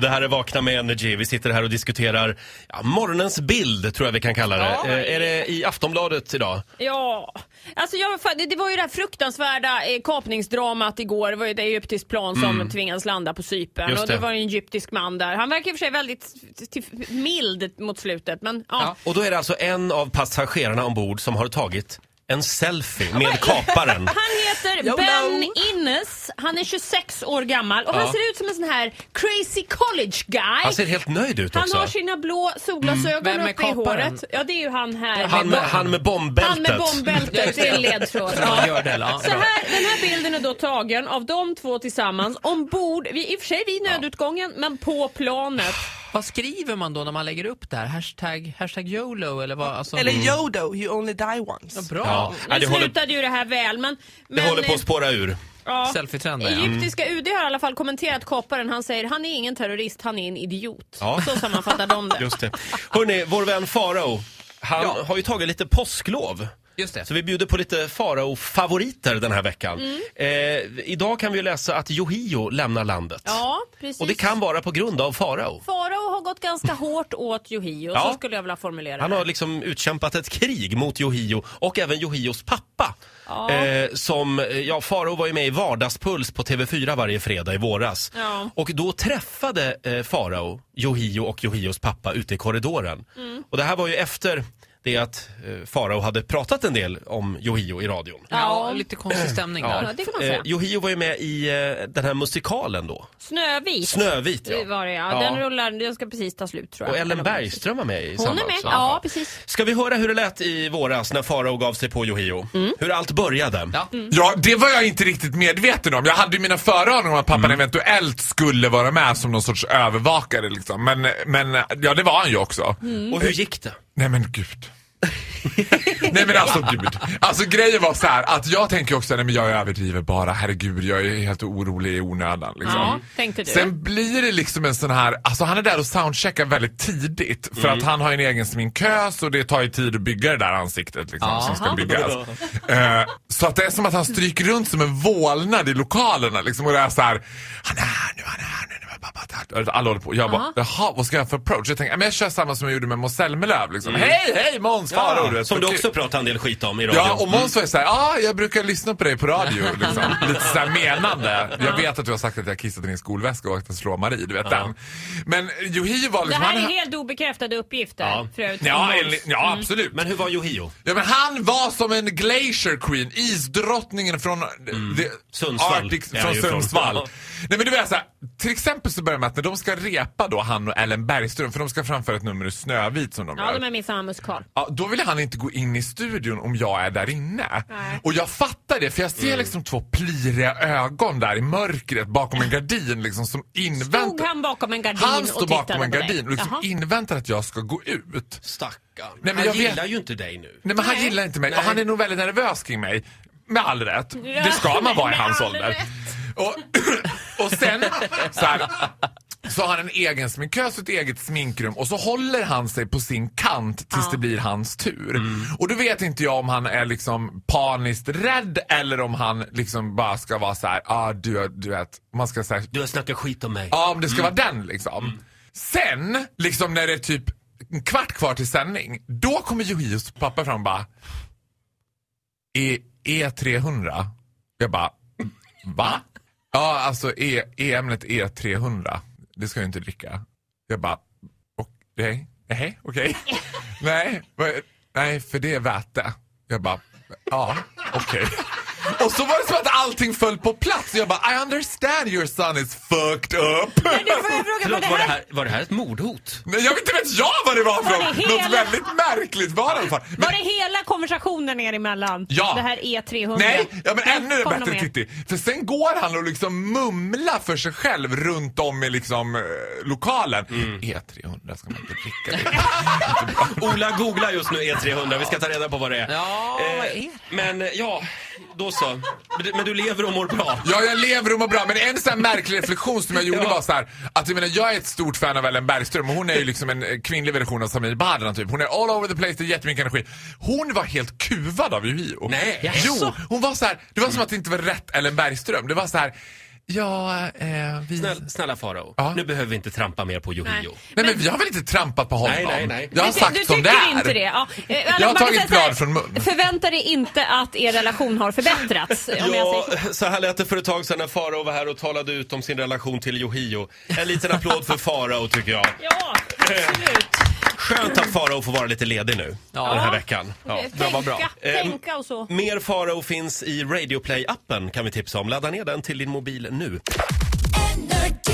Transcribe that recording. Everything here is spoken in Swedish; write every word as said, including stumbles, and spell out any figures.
Det här är Vakna med Energy. Vi sitter här och diskuterar ja, morgonens bild, tror jag vi kan kalla det. Ja. Eh, är det i Aftonbladet idag? Ja, alltså jag, det var ju det här fruktansvärda eh, kapningsdramat igår. Det var ju ett egyptiskt plan som mm. tvingades landa på Cypern. Just och det det. var en egyptisk man där. Han verkar i och för sig väldigt t- mild mot slutet. Men, ja. Ja. Och då är det alltså en av passagerarna ombord som har tagit en selfie med kaparen. Han heter Yo, Ben no. Innes. Han är tjugosex år gammal. Och Ja. han ser ut som en sån här crazy college guy. Han ser helt nöjd ut Han också. har sina blå solglasögon Mm. Vem är uppe i kaparen? håret. Ja, det är ju han här. Han med, han med bombbältet. Han med bombbältet, det är en ledtråd. Ja, gör det, ja. Så här, den här bilden är då tagen av de två tillsammans ombord, vi, i och för sig vid nödutgången, men på planet. Vad skriver man då när man lägger upp det här? Hashtag, hashtag YOLO eller vad? Alltså, Eller YODO, you only die once. ja, bra. Ja. Nu det håller- slutade ju det här väl, men... Det men håller på att spåra ur. ja, Selfie-trenden, ja. Egyptiska U D har i alla fall kommenterat kaparen. Han säger, han är ingen terrorist, han är en idiot. Ja. Så sammanfattar de det. Just det. Hörrni, vår vän Farao, han Ja. har ju tagit lite påsklov. Just det. Så vi bjuder på lite Farao-favoriter den här veckan. Mm. Eh, idag kan vi ju läsa att Yohio lämnar landet. Ja, precis. Och det kan vara på grund av Farao. Farao har gått ganska hårt åt Yohio, Ja. så skulle jag vilja formulera Han det. har liksom utkämpat ett krig mot Yohio och även Yohios pappa. Ja. Eh, som, ja, Farao var ju med i Vardagspuls på T V fyra varje fredag i våras. Ja. Och då träffade eh, Farao Yohio och Yohios pappa ute i korridoren. Mm. Och det här var ju efter det att eh, Farao hade pratat en del om Yohio i radion. Ja, Ja. lite konstig stämning Ja, där. det kan man säga. Eh, Yohio var ju med i eh, den här musikalen då. Snövit. Snövit, ja. Det var det, ja. Ja. Den rullar, den ska precis ta slut, tror jag. Och Ellen Eller vad- Bergström var med i Hon samma är med, också. ja, precis. Ska vi höra hur det lät i våras när Farao gav sig på Yohio? Mm. Hur allt började? Ja. Ja, det var jag inte riktigt medveten om. Jag hade ju mina föraningar om att pappan eventuellt skulle vara med som någon sorts övervakare liksom. Men, men ja, det var han ju också. Mm. Och hur gick det? Nej men gud. Nej men alltså gud. Alltså grejen var så här att jag tänker också, nej men jag överdriver bara, herregud, jag är helt orolig i onödan liksom. Ja, tänkte du. Sen blir det liksom en sån här, alltså han är där och soundcheckar väldigt tidigt för att han har en egen sminkös och det tar ju tid att bygga det där ansiktet liksom, som ska byggas. Eh, så att det är som att han stryker runt som en vålnad i lokalerna liksom, och det är så här, han är här nu, han är här nu. Alla håller på. Jag bara, jaha, vad ska jag för approach? Jag tänkte, men jag kör samma som jag gjorde med Måns Zelmerlöw liksom. Mm. Hej, hej Måns, Farao, du vet. Som du Okej. också pratar en del skit om i radio. Ja, och Måns var ju såhär, ja, jag brukar lyssna på dig på radio liksom. Lite såhär menande. Jag vet att du har sagt att jag kissat i din skolväska och att jag slår Marie, du vet den. Men Yohio var Det liksom, här är han- helt obekräftade uppgifter. Ja. Förut. Ja, enligt, ja absolut. Men hur var Yohio? Ja, men han var som en glacier queen, isdrottningen från mm. the, Sundsvall. Arctic, Ja, från ju från- Sundsvall. Ja. Nej men det var så här, till exempel så börjar med att när de ska repa då han och Ellen Bergström, för de ska framföra ett nummer i Snövit som de Ja, gör. de är med i samma musikal. Ja, då vill han inte gå in i studion om jag är där inne. Nej. Och jag fattar det, för jag ser liksom två pliriga ögon där i mörkret bakom en gardin liksom, som Stod inväntar... han bakom en gardin Han och står tittade bakom en på dig? gardin och liksom Jaha. inväntar att jag ska gå ut. Stackarn. Nej, men han jag vet- gillar ju inte dig nu. Nej, men han Nej. gillar inte mig. Nej. Och han är nog väldigt nervös kring mig. Med all rätt. Ja, Det ska man vara i med hans all ålder. rätt. Och, och sen så, här, så har han en egen sminkös och ett eget sminkrum. Och så håller han sig på sin kant tills Ja. det blir hans tur. Och då vet inte jag om han är liksom paniskt rädd eller om han liksom bara ska vara så här, ah, du, du vet, man ska säga, Du har snackat skit om mig. ja, om det ska vara den liksom. Sen, liksom när det är typ en kvart kvar till sändning, då kommer Yohios pappa fram och bara, E, E trehundra. Jag bara, va? Ja, alltså E, E-ämnet E trehundra. Det ska jag inte dricka. Jag bara, okej, nej, okej. Nej, vad- nej, för det är väte. Jag bara, ja, okej. Och så var det som att allting föll på plats. Jag bara, I understand your son is fucked up. Men du, får jag fråga, Förlåt, var var det det här... här, var det här ett mordhot? Nej, jag vet inte vet jag vad det var för Var det något. hela- Något väldigt märkligt var det i alla fall. Men, Var det hela konversationen er emellan? Ja. Det här E trehundra? nej, ja, men ännu Kom bättre de med. Titti. För sen går han och liksom mumlar för sig själv runt om i liksom eh, lokalen. E trehundra ska man inte dricka det. Ola googlar just nu E trehundra, vi ska ta reda på vad det är. Ja, vad är det? Men ja, då så. Men du, men du lever och mår bra. Ja, jag lever och mår bra. Men en sån här märklig reflektion som jag gjorde Ja. var så här, att jag menar, jag är ett stort fan av Ellen Bergström och hon är ju liksom en eh, kvinnlig version av Samir Badran typ. Hon är all over the place, det är jättemycket energi. Hon var helt kuvad av Yohio. Nej. Jo, hon var så här, det var som att det inte var rätt Ellen Bergström. Det var så här, Ja, eh, vi... Snälla, snälla Farao, Ja. nu behöver vi inte trampa mer på Yohio. Nej. Nej, men vi har väl inte trampat på honom? Nej, nej, nej. Jag har Du- sagt du som det tycker är. inte det? Ja. Eh, Jag har man kan tagit säga så här, blad från mun. Förvänta dig inte att er relation har förbättrats. Om jag Ja, säger. så här lät det för ett tag sedan när Farao var här och talade ut om sin relation till Yohio. En liten applåd för Farao tycker jag. Ja, absolut. Skönt att Farao får vara lite ledig nu Ja. den här veckan. Ja. bra, vad bra. Tänka, Eh, tänka och så. Mer Farao finns i Radio Play-appen kan vi tipsa om. Ladda ner den till din mobil nu. Energy.